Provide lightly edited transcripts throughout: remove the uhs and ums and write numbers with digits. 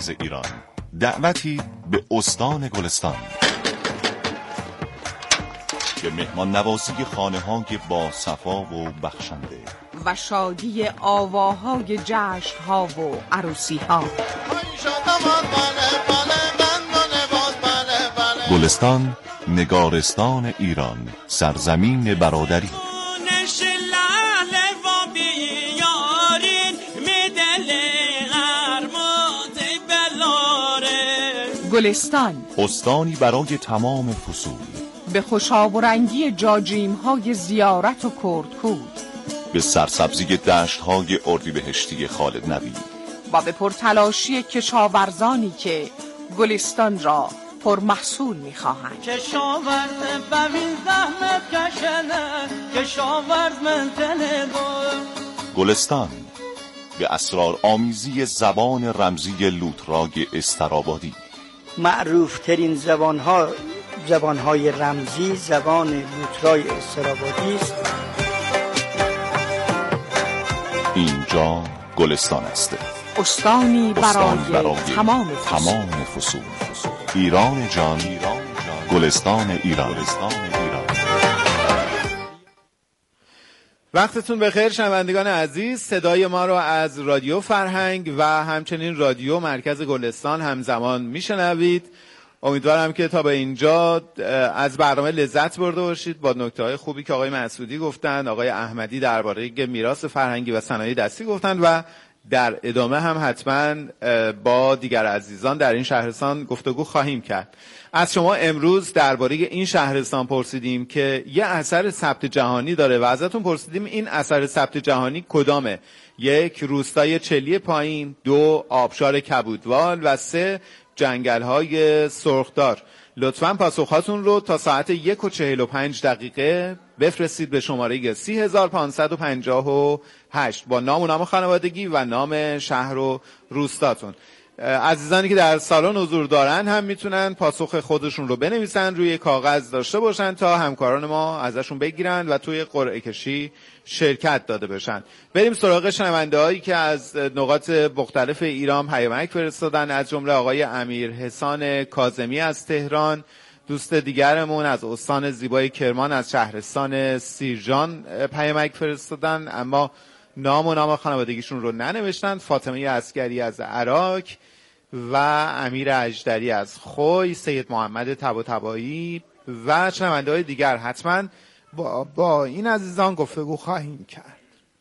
ایران، دعوتی به استان گلستان که مهمان نوازی خانه‌های با صفا و بخشنده و شادی آواهای جشن‌ها و عروسی‌ها. گلستان، نگارستان ایران، سرزمین برادری. گلستان، استانی برای تمام فصول، به خوشابرنگی جاجیم‌های زیارت و کردکود، به سرسبزی دشت‌های اردیبهشتی خالد نبی و به پرتلاشی کشاورزانی که گلستان را پرمحصول می‌خواهند. کشاورز ببین زحمت کشنه، کشاورز منتنه گلستان، به اسرار آمیزی زبان رمزی لوترای استرابادی. معروف ترین زبانهای رمزی زبان لوترای استرابادی است. اینجا گلستان است، استانی برای تمام فصول. ایران جان، گلستان ایران. وقتتون بخیر شنوندگان عزیز. صدای ما رو از رادیو فرهنگ و همچنین رادیو مرکز گلستان همزمان میشنوید. امیدوارم که تا به اینجا از برنامه لذت برده باشید با نکته‌های خوبی که آقای مسعودی گفتند، آقای احمدی درباره میراث فرهنگی و صنایع دستی گفتند و در ادامه هم حتما با دیگر عزیزان در این شهرستان گفتگو خواهیم کرد. از شما امروز درباره این شهرستان پرسیدیم که یه اثر ثبت جهانی داره و ازتون پرسیدیم این اثر ثبت جهانی کدامه؟ 1 روستای چلی پایین، 2 آبشار کبودوال و 3 جنگل‌های سرخدار. لطفاً پاسخهاتون رو تا ساعت 1:45 بفرستید به شماره 30558 با نام و نام خانوادگی و نام شهر و روستاتون. عزیزانی که در سالن حضور دارن هم میتونن پاسخ خودشون رو بنویسن، روی کاغذ داشته باشن تا همکاران ما ازشون بگیرن و توی قرعه کشی شرکت داده بشن. بریم سراغ شنونده‌هایی که از نقاط مختلف ایران پیامک فرستادن، از جمله آقای امیر حسان کاظمی از تهران، دوست دیگرمون از استان زیبای کرمان از شهرستان سیرجان پیامک فرستادن اما نام و نام خانوادگیشون رو ننوشتن. فاطمه عسکری از عراق و امیر اجدری از خوی، سید محمد طباطبایی و شنونده‌های دیگر. حتما با این عزیزان گفتگو خواهیم کرد.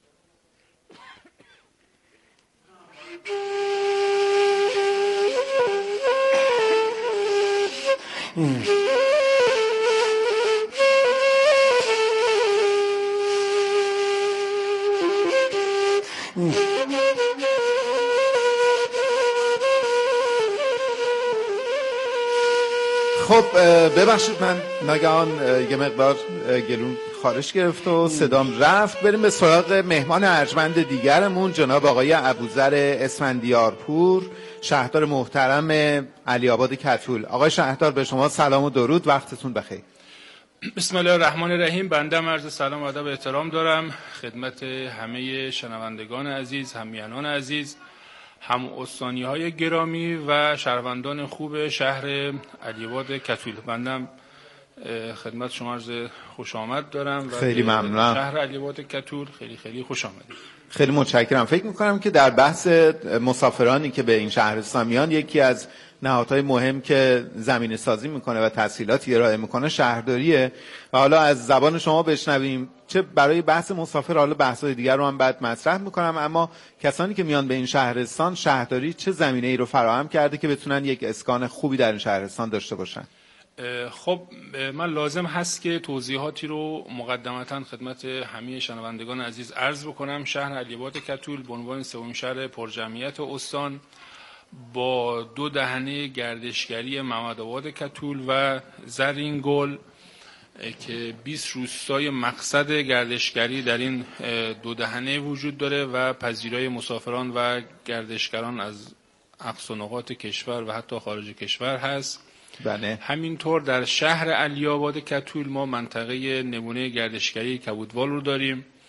خب ببخشید من ناگهان یه مقدار گلون خارش گرفت و صدام رفت. بریم به سراغ مهمان ارجمند دیگرمون، جناب آقای ابوذر اسفندیارپور، شهردار محترم علی آباد کتول. آقای شهردار به شما سلام و درود، وقتتون بخیر. بسم الله الرحمن الرحیم. بنده عرض سلام و ادب و احترام دارم خدمت همه شنوندگان عزیز، همیهنان عزیز، هم استانی‌های گرامی و شهروندان خوب شهر علی‌آباد کتول. بندم خدمت شما عرض خوش آمد دارم و خیلی ممنونم. شهر علی‌آباد کتول خیلی خیلی خوش آمدید. خیلی متشکرم. فکر می‌کنم که در بحث مسافرانی که به این شهرستان میان یکی از نهادهای مهم که زمینه سازی میکنه و تسهیلاتی ارائه میکنه شهرداریه و حالا از زبان شما بشنویم چه برای بحث مسافر، حالا بحث‌های دیگر رو هم بعد مطرح میکنم، اما کسانی که میان به این شهرستان شهرداری چه زمینه‌ای رو فراهم کرده که بتونن یک اسکان خوبی در این شهرستان داشته باشن؟ خب من لازم هست که توضیحاتی رو مقدمتاً خدمت همه شنوندگان عزیز عرض بکنم. شهر علی‌آباد کتول به عنوان سومین شهر پرجمعیت استان با 2 دهنه گردشگری محمدآباد کتول و زرینگل که 20 روستای مقصد گردشگری در این 2 دهنه وجود داره و پذیرای مسافران و گردشگران از اقصا نقاط کشور و حتی خارج کشور هست. بله. همینطور در شهر علی‌آباد کتول ما منطقه نمونه گردشگری کبودوال رو داریم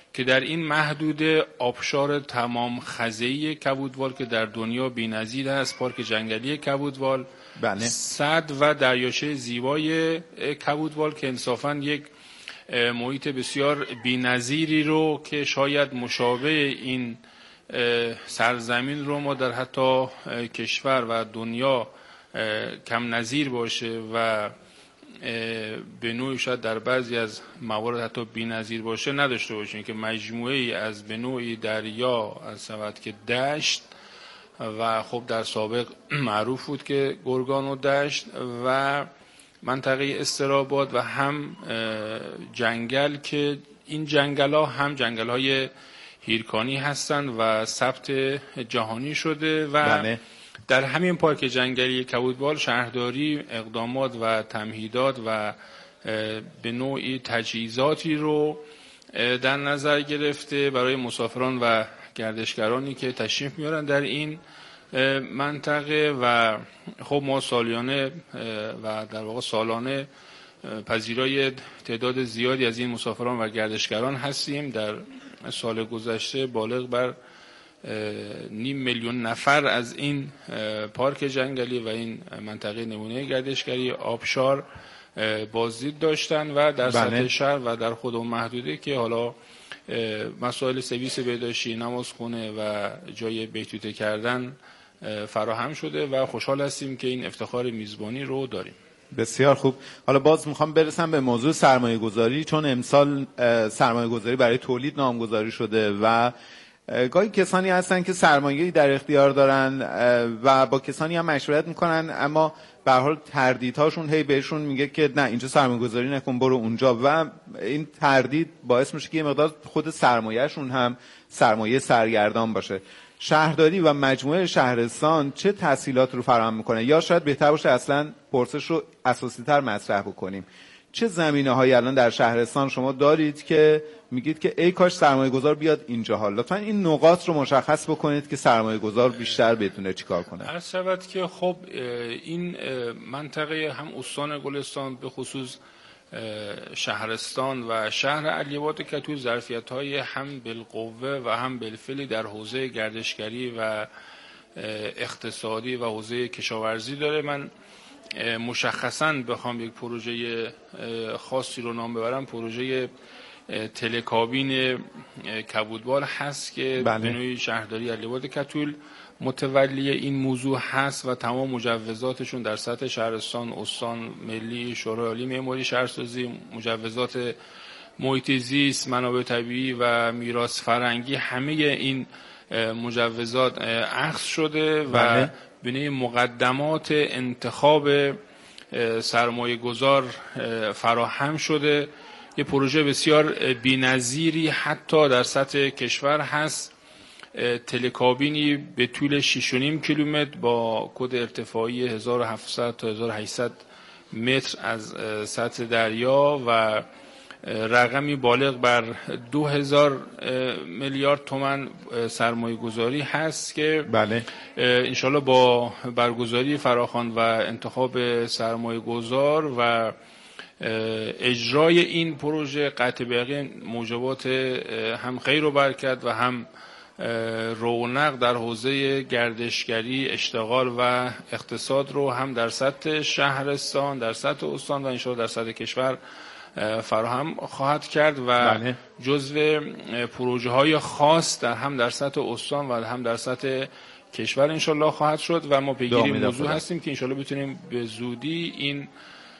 که در این محدوده آبشار تمام خزه‌ای کبودوال که در دنیا بی‌نظیر است، پارک جنگلی کبودوال، بله. سد و دریاچه زیبای کبودوال که انصافاً یک محیط بسیار بی‌نظیری رو که شاید مشابه این سرزمین رو ما در حتی کشور و دنیا کم نظیر باشه و به نوعی شاید در بعضی از موارد حتی بی‌نظیر باشه نداشته باشیم، که مجموعه‌ای از به نوعی دریا از سبد که دشت و خب در سابق معروف بود که گرگان و دشت و منطقه استراباد و هم جنگل که این جنگل‌ها هم جنگل‌های هیرکانی هستند و ثبت جهانی شده و بله. در همین پارک جنگلی کبودوال شهرداری اقدامات و تمهیدات و به نوعی تجهیزاتی رو در نظر گرفته برای مسافران و گردشگرانی که تشریف میارن در این منطقه و خب ما سالیانه و در واقع سالانه پذیرای تعداد زیادی از این مسافران و گردشگران هستیم. در سال گذشته بالغ بر 500,000 نفر از این پارک جنگلی و این منطقه نمونه گردشگری آبشار بازدید داشتن و در سطح شهر و در خود اون محدوده که حالا مسائل سرویس بهداشتی، نمازخونه و جای بیتوته کردن فراهم شده و خوشحال هستیم که این افتخار میزبانی رو داریم. بسیار خوب. حالا باز میخوام برسم به موضوع سرمایه گذاری، چون امسال سرمایه گذاری برای تولید نامگذاری شده و گاهی کسانی هستن که سرمایه‌ای در اختیار دارن و با کسانی هم مشورت میکنن، اما به هر حال تردیدهاشون هی بهشون میگه که نه اینجا سرمایه گذاری نکن، برو اونجا، و این تردید باعث میشه که یه مقدار خود سرمایه‌شون هم سرمایه سرگردان باشه. شهرداری و مجموعه شهرستان چه تسهیلات رو فراهم میکنه؟ یا شاید بهتر باشه اصلا پرسش رو اساسی تر مطرح بکنیم، چه زمینه‌هایی الان در شهرستان شما دارید که میگید که ای کاش سرمایه گذار بیاد اینجا؟ لطفا این نقاط رو مشخص بکنید که سرمایه گذار بیشتر بدونه چیکار کنه. عرض شود که خب این منطقه هم استان گلستان به خصوص شهرستان و شهر علی‌آباد کتول ظرفیت‌های هم بالقوه و هم بالفعل در حوزه گردشگری و اقتصادی و حوزه کشاورزی داره. من مشخصاً بخوام یک پروژه خاصی رو نام ببرم، پروژه تلکابین کبودوال هست که به نوعی شهرداری علی‌آباد کتول متولی این موضوع هست و تمام مجوزاتشون در سطح شهرستان، استان، ملی، شورای عالی معماری شهرسازی، مجوزات محیط زیست، منابع طبیعی و میراث فرهنگی، همه این مجوزات اخذ شده و به نوعی مقدمات انتخاب سرمایه گذار فراهم شده. یه پروژه بسیار بی‌نظیری حتی در سطح کشور هست، تلکابینی به طول 6.5 کیلومتر با کد ارتفاعی 1700 تا 1800 متر از سطح دریا و رقمی بالغ بر 2000 میلیارد تومان سرمایه گذاری هست که انشالله با برگزاری فراخوان و انتخاب سرمایه گذار و اجرای این پروژه قطع بیقین موجبات هم خیر و برکت و هم رونق در حوزه گردشگری، اشتغال و اقتصاد رو هم در سطح شهرستان، در سطح استان و انشاءالله در سطح کشور فراهم خواهد کرد و جزو پروژه های خاص هم در سطح استان و هم در سطح کشور انشاءالله خواهد شد و ما پیگیر موضوع هستیم که انشاءالله بتونیم به زودی این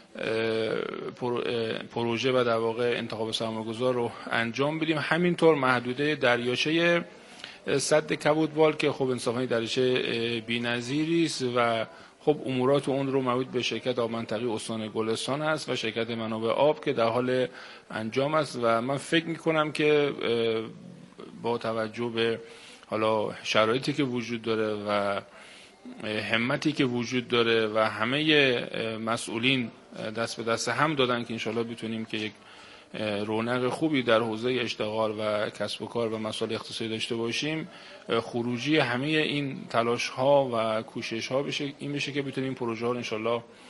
پروژه و در واقع انتخاب سرمایه‌گذار رو انجام بدیم. همینطور محدوده دریاچه سد کبودوال که خب انصافاً دریاچه بی‌نظیری است و خب امورات اون رو مربوط به شرکت آب منطقی استان گلستان است و شرکت منابع آب که در حال انجام است و من فکر می‌کنم که با توجه به حالا شرایطی که وجود داره و همتی که وجود داره و همه مسئولین دست به دست هم دادن که انشالله بتونیم که یک رونق خوبی در حوزه اشتغال و کسب و کار و مسائل اقتصادی داشته باشیم. خروجی همه این تلاش ها و کوشش ها این بشه که بتونیم پروژه ها رو انشالله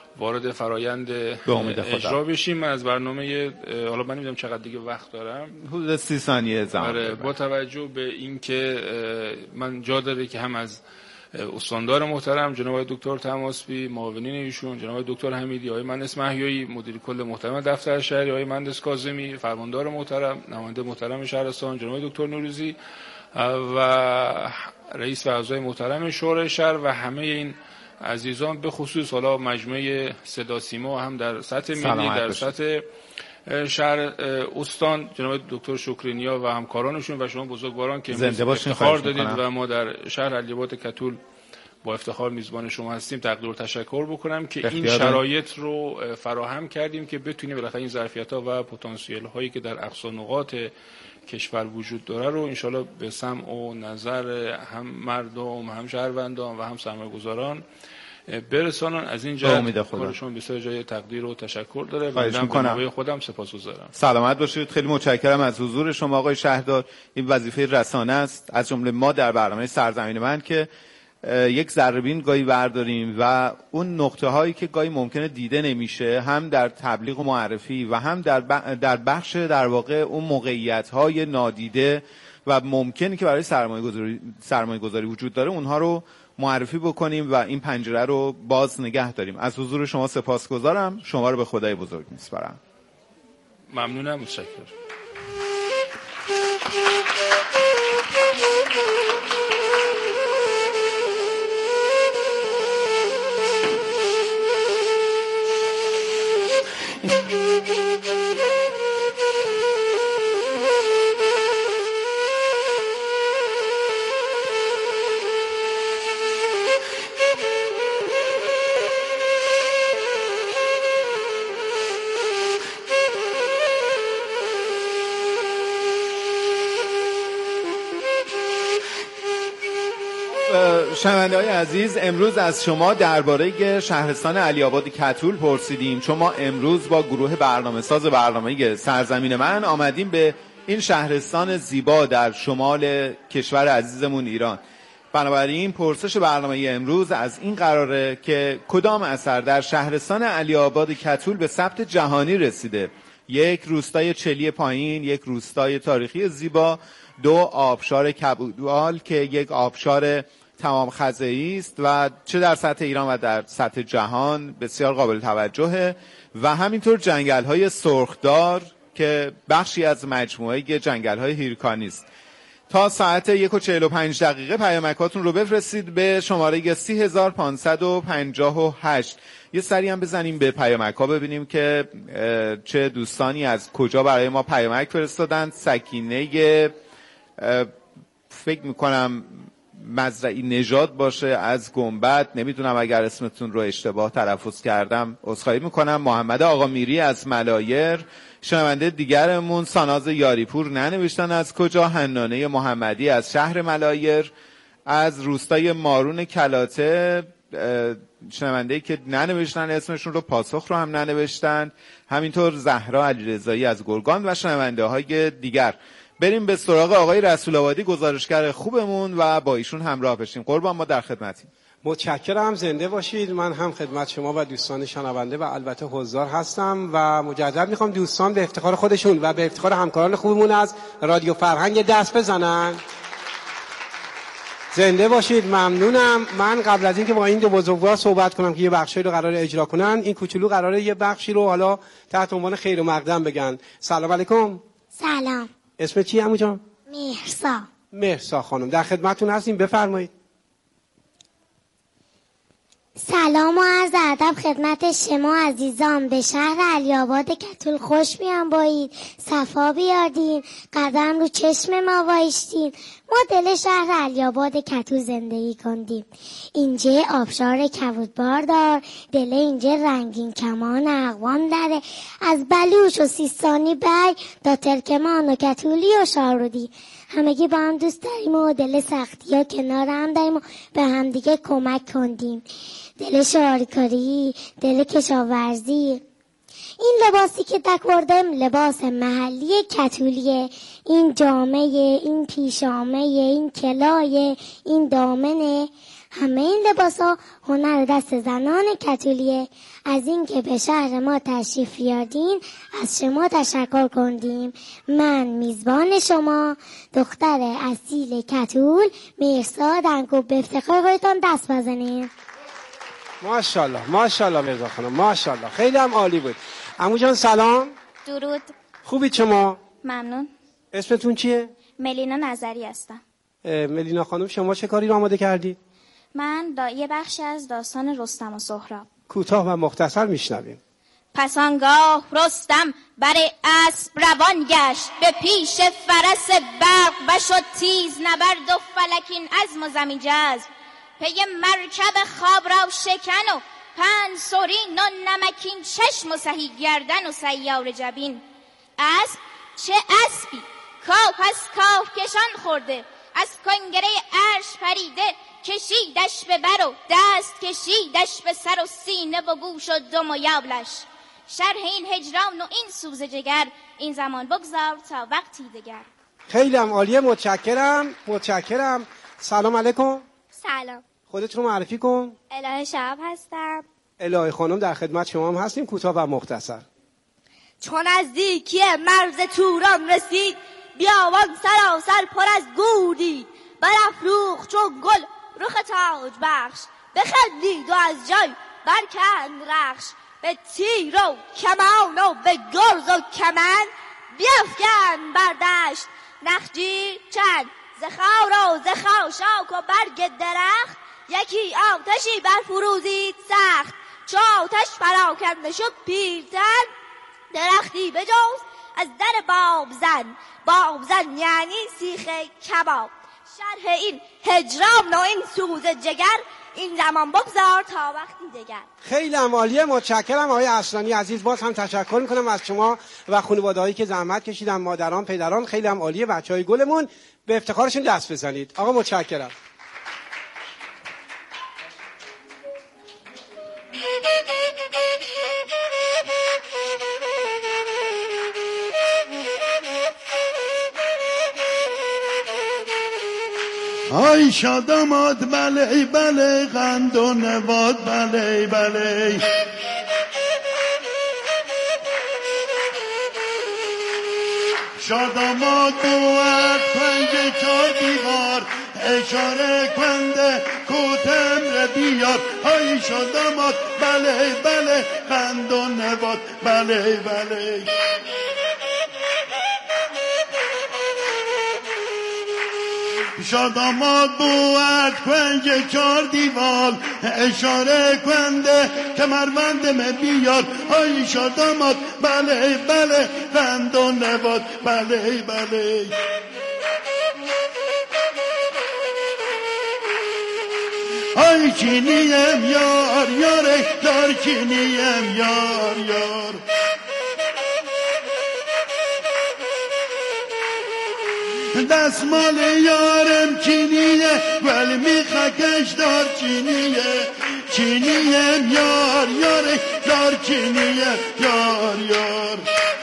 وارد فرایند اجرا بشیم. من از برنامه حالا من نمیدونم چقدر دیگه وقت دارم، حدود 30 ثانیه زمان. با توجه به اینکه من جا داره که هم از استاندار محترم جناب دکتر تماسبی، معاونین ایشون جناب دکتر حمیدی، آقای مهندس محیایی، مدیر کل محترم دفتر شهری آقای مهندس کاظمی، فرماندار محترم، نماینده محترم شهرستان جناب دکتر نوروزی و رئیس و اعضای محترم شورای شهر و همه این عزیزان، به خصوص حالا مجموعه صدا سیما هم در سطح ملی در سطح شهر استان، جناب دکتر شکرینیا و همکارانشون و شما بزرگواران که افتخار دادید و ما در شهر علی‌آباد کتول با افتخار میزبان شما هستیم، تقدیر و تشکر بکنم که این شرایط رو فراهم کردیم که بتونیم بالاخره این ظرفیت‌ها و پتانسیل هایی که در اقصا نقاط کشور وجود داره رو انشالله به سمع و نظر هم مردم، هم شهروندان و هم سرمایه‌گذاران برسانن. از این جهت کارشون بسیار جای تقدیر و تشکر داره و من به نوبه خودم سپاسگزارم. سلامت باشید. خیلی متشکرم از حضور شما آقای شهردار. این وظیفه رسانه است، از جمله ما در برنامه سرزمین من که یک ذره‌بین گاهی برداریم و اون نقطه هایی که گاهی ممکنه دیده نمیشه هم در تبلیغ و معرفی و هم در بخش در واقع اون موقعیت های نادیده و ممکنه که برای سرمایه گذاری وجود داره اونها رو معرفی بکنیم و این پنجره رو باز نگه داریم. از حضور شما سپاسگزارم. شما رو به خدای بزرگ میسپارم. ممنونم. متشکرم. شنونده‌های عزیز، امروز از شما درباره شهرستان علی‌آباد کتول پرسیدیم. چون ما امروز با گروه برنامه‌ساز برنامه سرزمین من آمدیم به این شهرستان زیبا در شمال کشور عزیزمون ایران. بنابراین پرسش برنامه امروز از این قراره که کدام اثر در شهرستان علی‌آباد کتول به ثبت جهانی رسیده؟ یک، روستای چلی پایین، یک روستای تاریخی زیبا، دو، آبشار کبودوال که یک آبشار تمام خزه‌ای است و چه در سطح ایران و در سطح جهان بسیار قابل توجهه، و همینطور جنگل‌های سرخدار که بخشی از مجموعه جنگل‌های هیرکانی است. تا ساعت 1:45 پیامکاتون رو بفرستید به شماره 30558. یه سری هم بزنیم به پیامک‌ها ببینیم که چه دوستانی از کجا برای ما پیامک فرستادن. سکینه فکر میکنم مزرعی نژاد باشه از گنبد، نمیدونم اگر اسمتون رو اشتباه تلفظ کردم عذرخواهی میکنم. محمد آقا میری از ملایر، شنونده دیگرمون ساناز یاریپور ننوشتن از کجا، حنانه محمدی از شهر ملایر، از روستای مارون کلاته شنونده که ننوشتن اسمشون رو، پاسخ رو هم ننوشتن، همینطور زهرا علیرضایی از گرگان و شنونده های دیگر. بریم به سراغ آقای رسول آبادی، گزارشگر خوبمون، و با ایشون همراه بشیم. قربان، ما در خدمتیم. متشکرم، زنده باشید. من هم خدمت شما و دوستان شنونده و البته حضار هستم و مجدد میخوام دوستان به افتخار خودشون و به افتخار همکاران خوبمون از رادیو فرهنگ دست بزنن. زنده باشید. ممنونم. من قبل از اینکه با این دو بزرگوار صحبت کنم که یه بخشی رو قراره اجرا کنن، این کوچولو قراره یه بخشی رو حالا تحت عنوان خیر و مقدم بگن. سلام علیکم. سلام. اسم چی عمو جان؟ مهرسا. مهرسا خانم، در خدمتتون هستیم، بفرمایید. سلام و عرض ادب خدمت شما عزیزان. به شهر علی‌آباد کتول خوش بیامایید، صفا بیاریم، قدم رو چشم ما وایشتیم. ما دل شهر علی‌آباد کتول زندگی کندیم. اینجا آبشار کبودبار دار، دل اینجا رنگین کمان اقوام داره، از بلوش و سیستانی بی تا ترکمان و کتولی و شارودی. همگی با هم دوست داریم و دل سختی ها کنار هم داریم و به هم دیگه کمک کندیم. دل شاریکاری، دل کشاورزی. این لباسی که دکوردم لباس محلی کتولیه. این جامعه، این پیشامه، این کلایه، این دامنه. همه این لباسا هنر دست زنان کتولیه. از اینکه به شهر ما تشریف بیاردین از شما تشکر کردیم. من میزبان شما دختر اصیل کتول مرسا دنگو، به افتخار خودتان دست بزنید. ماشاءالله ماشاءالله مرزا خانم، ماشاءالله خیلی هم عالی بود. عمو جان سلام. درود. خوبید شما؟ ممنون. اسمتون چیه؟ ملینا نظری هستم. ملینا خانم شما چه کاری رو آماده کردید؟ من یه بخشی از داستان رستم و سهراب. کوتاه و مختصر میشنویم. پس آنگاه رستم بر اسب روان گشت، به پیش فرس برق بشد تیز نبرد و فلکین عزم و زمین جذب. پی مرکب خواب را شکن و پنج سرین و نمکین چشم و سهی گردن و سیار جبین. اسب چه اسبی کاف از کاف کشان خورده، از کنگره عرش پریده، کشیدش به بر و دست کشیدش به سر و سینه و گوش و دم و یابلش. شرح این هجران و این سوز جگر، این زمان بگذار تا وقتی دگر. خیلی هم عالیه، متشکرم. سلام علیکم. سلام. خودتون رو معرفی کن. الهه شهاب هستم. الهه خانم در خدمت شما هم هستیم، کوتاه و مختصر. چون نزدیکی مرز توران رسید، بیابان سراسر پر از گور دید. برافروخت چون گل رخ تاج بخش، بخندید و از جای برکند رخش. به تیر و کمان و به گرز و کمند، بیفکند بر دشت نخجیر چند. ز خار و ز خاشاک و برگ درخت، یکی آتشی برفروزید سخت. چو آتش پراکنده شد پیرتن، درختی بجست از در بابزن یعنی سیخ کباب. شرح این هجران و این سوز جگر، این زمان بگذار تا وقتی دگر. خیلی عالیه، متشکرم آقای اصلانی عزیز. باز هم تشکر میکنم از شما و خانواده‌هایی که زحمت کشیدن، مادران، پدران. خیلی هم عالیه. بچهای گلمون به افتخارشون دست بزنید. آقا متشکرم. آی شاداماد بله بله، قند و نبات بله بله. شاداماد بود پنج چار دیوار، اشاره کنده کوتم بیار. آی شاداماد بله بله، قند و نبات بله بله. شاداماد بود پنج چار دیوال، اشاره کنده کمربندم بیار. آی شاداماد بله بله، قند و نبات بله بله. آی چینیم یار یاره، دار چینیم یار یار. دستمال یارم چینیه، ولی میخکش دار چینیه. چینیم یار یاره، دار چینیه یار یار.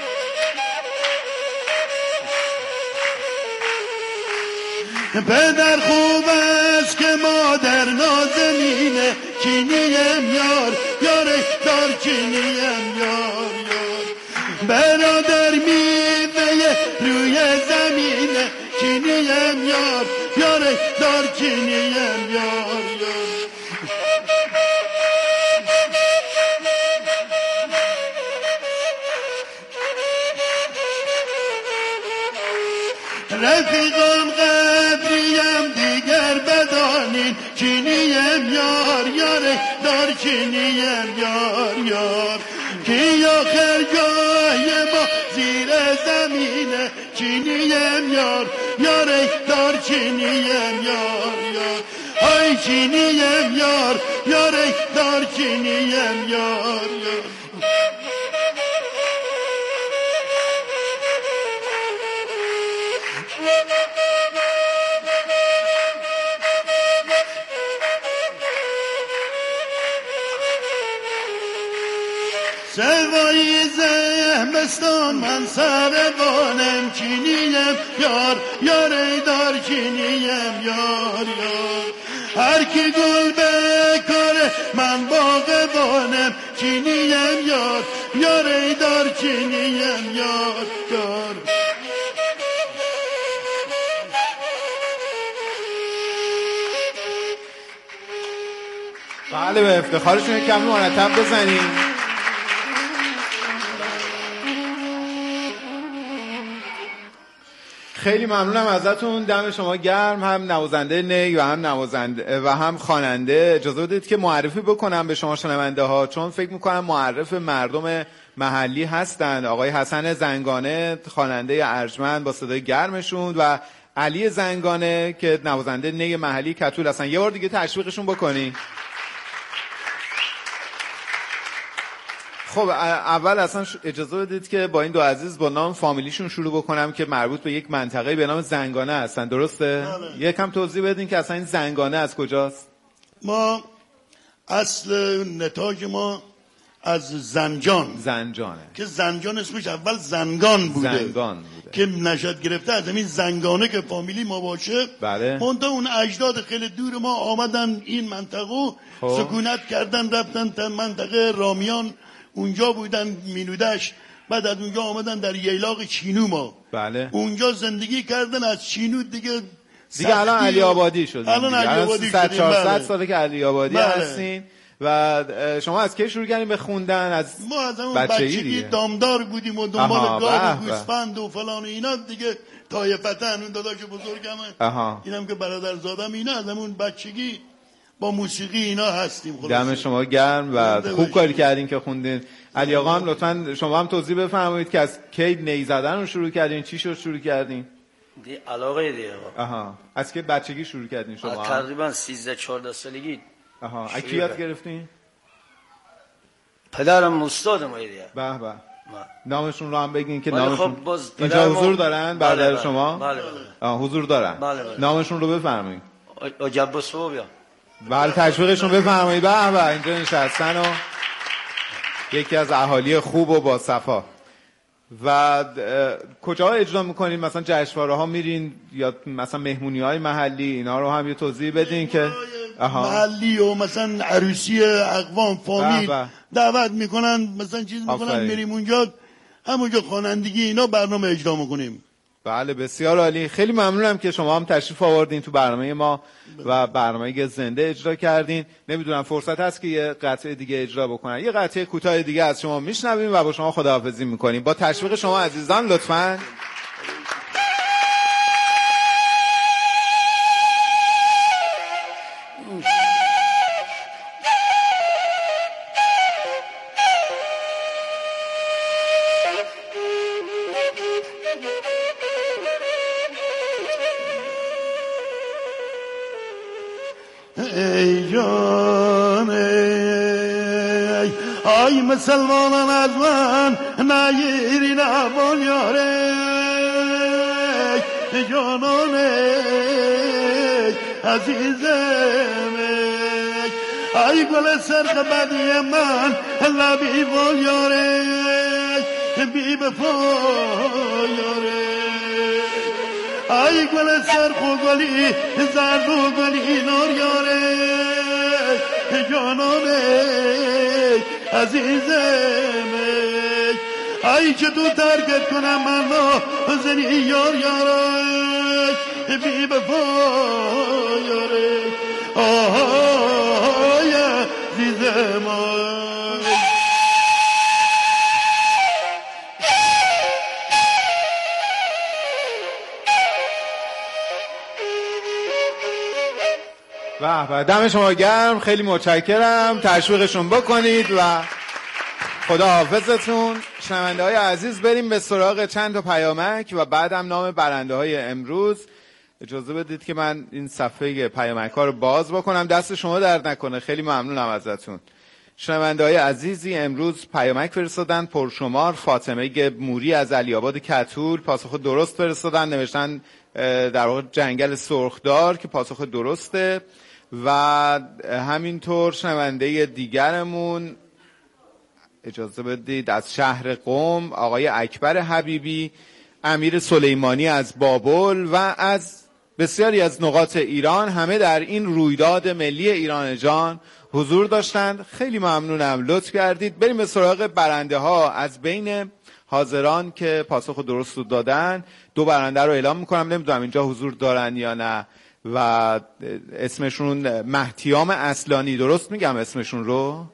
پدر خوب است که مادر نازنینه. چینیم یار یاره، دار چینیم یار یار. برادر میوه روی زمینه. چینیم یار یاره، دار چینیم یار یار. رفیقان قدریم دیگر بدانین. چینیم یار یاره، دار چینیم یار یار. کی آخر جای ما زیر زمینه. چینیم یار یاره، دار چینیم یار یار. آی چینیم یار یاره، دار چینیم یار یار. سوای زمستان من سروانم. چینیم یار یاره، دار چینیم یار یار. هر کی گل بکاره من باغبانم چینیم یار یار ای دار چینیم یار یار. بله به افتخارشون کمی مرتب بزنیم. خیلی ممنونم ازتون، دم شما گرم، هم نوازنده نی و هم نوازنده و هم خواننده. اجازه بدید که معرفی بکنم به شما شنونده ها، چون فکر میکنم معرف مردم محلی هستند. آقای حسن زنگانه خواننده ارجمند با صدای گرمشون و علی زنگانه که نوازنده نی محلی کتول هستن. یه بار دیگه تشویقشون بکنی. خب اول اصلا اجازه بدید که با این دو عزیز با نام فامیلیشون شروع بکنم که مربوط به یک منطقه به نام زنگانه هستن، درسته؟ یکم توضیح بدین که اصلا این زنگانه از کجاست؟ ما اصل نتاج ما از زنجانه که زنجان اسمش اول زنگان بوده که نشد گرفته از همین زنگانه که فامیلی ما باشه. بله. منتها اون اجداد خیلی دور ما آمدن این منطقه سکونت کردن، رفتن تا منطقه رامیان، اونجا بودن مینودش، بعد از اونجا آمدن در ییلاق چینو ما. بله. اونجا زندگی کردن، از چینو دیگه الان علی آبادی شد. الان 400 ساله که علی آبادی هستین. و شما از کی شروع کردین به خوندن؟ از ما از همون بچگی دامدار بودیم و دنبال گاو و گوسفند و فلان و اینا دیگه. طایفتن اون داداش بزرگمه، اینم که برادرزادم، اینا از همون بچگی با موسیقی اینا هستیم. دم شما گرم و خوب کاری کردین که خوندین. علی آقا هم لطفاً شما هم توضیح بفرمایید که از کی نی زدن رو شروع کردین، چی شد شروع کردین؟ علاقه دیگه. از که بچگی شروع کردین شما؟ تقریبا 13-14 سالگی. از کی یاد گرفتین؟ پدرم استادم دیگه. به به. نامشون رو هم بگین که نامشون اینجا حضور دارن برادر شما؟ بله حضور دارن. بله. نامشون رو بفرمایید. عجبس و بیا. بله تشویقشون بفرمایید. به به اینجا نشستن و یکی از اهالی خوب و با صفا. و کجا اجرا میکنین؟ مثلا جشنواره ها میرین یا مثلا مهمونی های محلی؟ اینا رو هم یه توضیح بدین که محلی و مثلا عروسی اقوام فامیل دعوت میکنن، مثلا چیز میکنن، میریم اونجا، همونجا خوانندگی اینا برنامه اجرا میکنیم. بله بسیار عالی. خیلی ممنونم که شما هم تشریف آوردین تو برنامه ما و برنامه زنده اجرا کردین. نمیدونم فرصت هست که یه قطعه دیگه اجرا بکنن. یه قطعه کوتاه دیگه از شما میشنویم و با شما خداحافظی میکنیم. با تشویق شما عزیزان لطفاً. ای جان ای مسلمانان از من نگیری نبان یاره ای جانان عزیزم ای گل سرخ بدی من لبی بال یاره بی بفا یاره ای گل سرخ و گلی زرد و گلی نور یاره جانانه عزیزم ای که تو ترکت کنم من زنی یار یاره بی بفا یاره آهای عزیزم و دم شما گرم. خیلی متشکرم. تشویقشون بکنید و خدا حافظتون. شنونده های عزیز بریم به سراغ چند تا پیامک و بعدم نام برنده های امروز. اجازه بدید که من این صفحه پیامک ها رو باز بکنم. دست شما درد نکنه. خیلی ممنونم ازتون. شنونده های عزیزی امروز پیامک فرستادن پرشمار. فاطمه موری از علی‌آباد کتول پاسخ درست فرستادن، نوشتن در واقع جنگل سرخدار که پاسخ درسته. و همینطور شنونده دیگرمون اجازه بدید از شهر قم آقای اکبر حبیبی، امیر سلیمانی از بابل و از بسیاری از نقاط ایران همه در این رویداد ملی ایران جان حضور داشتند. خیلی ممنونم، لطف کردید. بریم به سراغ برنده ها. از بین حاضران که پاسخ درست دادن 2 برنده رو اعلام میکنم. نمیدونم اینجا حضور دارن یا نه و اسمشون مهتیام اصلانی، درست میگم اسمشون رو؟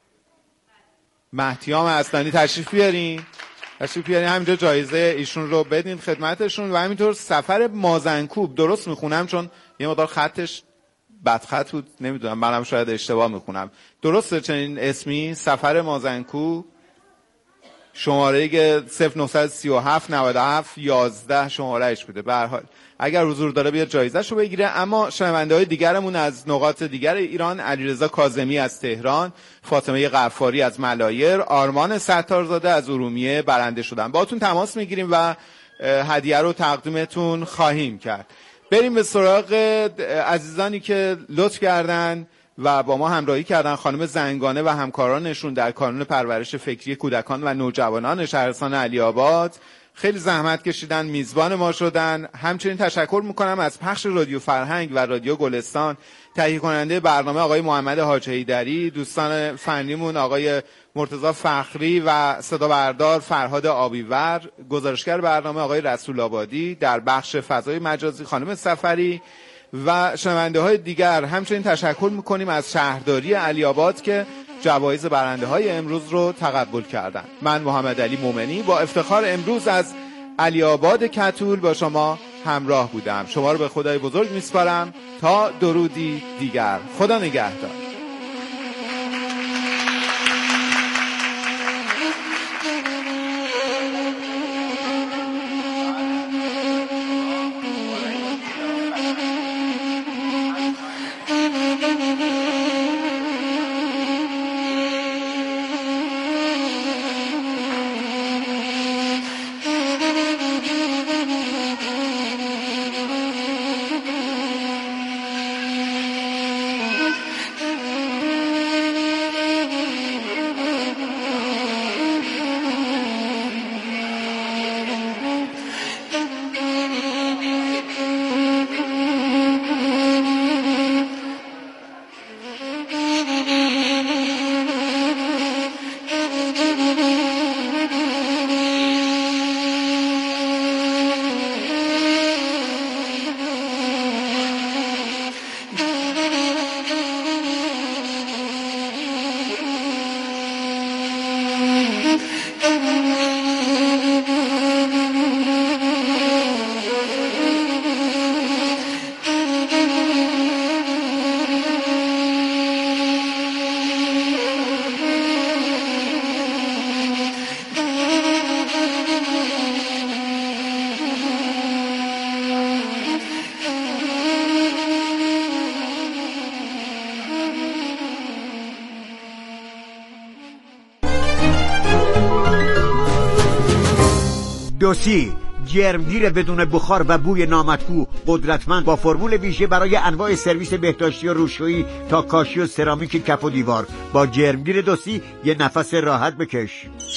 مهتیام اصلانی تشریف بیارین همینجا جایزه ایشون رو بدین خدمتشون. و همینطور سفر مازنکوب، درست میخونم چون یه مقدار خطش بدخط بود، نمیدونم منم شاید اشتباه میخونم، درسته چنین اسمی؟ سفر مازنکوب، شماره 0937 97 11 شمارهش بوده. به هر حال اگر حضور داره بیاد جایزه‌ش رو بگیره. اما شنونده‌های دیگرمون از نقاط دیگر ایران: علیرضا کاظمی از تهران، فاطمه غفاری از ملایر، آرمان ستارزاده از ارومیه برنده شدن. باهاتون تماس میگیریم و هدیه رو تقدیمتون خواهیم کرد. بریم به سراغ عزیزانی که لطف کردن و با ما همراهی کردن. خانم زنگانه و همکارانشون در کانون پرورش فکری کودکان و نوجوانان شهرستان علی‌آباد خیلی زحمت کشیدن، میزبان ما شدن. همچنین تشکر میکنم از پخش رادیو فرهنگ و رادیو گلستان، تهیه کننده برنامه آقای محمد حاج حیدری، دوستان فنیمون آقای مرتضی فخری و صدا بردار فرهاد آبیور، گزارشگر برنامه آقای رسول آبادی، در بخش فضای مجازی خانم سفری و شنونده های دیگر. همچنین تشکر میکنیم از شهرداری علی‌آباد که جوایز برنده های امروز رو تقبل کردن. من محمد علی مومنی با افتخار امروز از علی‌آباد کتول با شما همراه بودم. شما رو به خدای بزرگ میسپارم تا درودی دیگر. خدا نگهدار. دوسی جرمگیر بدون بخار و بوی نامطبوع قدرتمند با فرمول ویژه برای انواع سرویس بهداشتی و روشویی تا کاشی و سرامیک کف و دیوار. با جرمگیر دوسی یه نفس راحت بکش.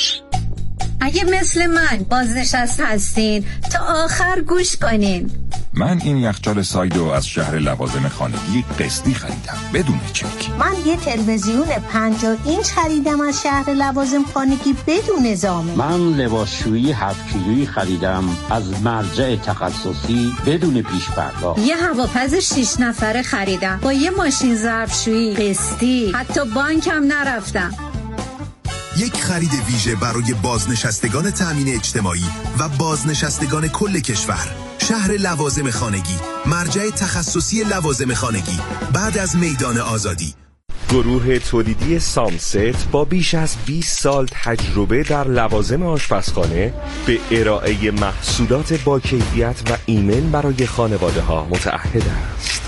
اگه مثل من بازنشسته هستین تا آخر گوش کنین. من این یخچال سایدو از شهر لوازم خانگی قسطی خریدم بدون چک. من یه تلویزیون 50 اینچ خریدم از شهر لوازم خانگی بدون ضامن. من لباسشویی 7 کیلویی خریدم از مرجع تخصصی بدون پیش پرداخت. یه هواپز 6 نفره خریدم با یه ماشین ظرفشویی قسطی، حتی بانکم نرفتم. یک خرید ویژه برای بازنشستگان تامین اجتماعی و بازنشستگان کل کشور. شهر لوازم خانگی، مرجع تخصصی لوازم خانگی بعد از میدان آزادی. گروه تولیدی سامست با بیش از 20 سال تجربه در لوازم آشپزخانه به ارائه محصولات با کیفیت و ایمن برای خانواده ها متعهد است.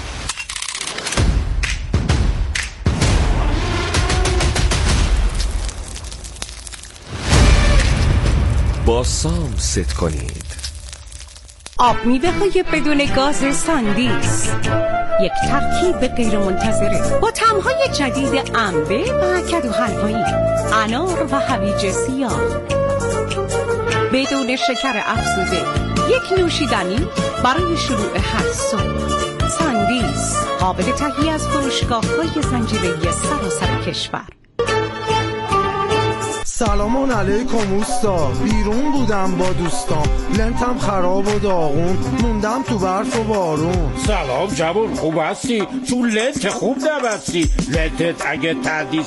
با سامست کنید. آب میوه‌های بدون گاز ساندیس، یک ترکیب غیرمنتظره با طعم‌های جدید انبه و کدو حلوایی، انار و هویج سیاه، بدون شکر افزوده، یک نوشیدنی برای شروع هر صبح. ساندیس، قابل تهیه از فروشگاه‌های زنجیره‌ای سراسر کشور. سلام علیکم اوستا، بیرون بودم با دوستام، لنتم خراب و داغون، موندم تو برف و بارون. سلام جوون، خوب هستی؟ تو لنت خوب نبستی، لنتت اگه تردید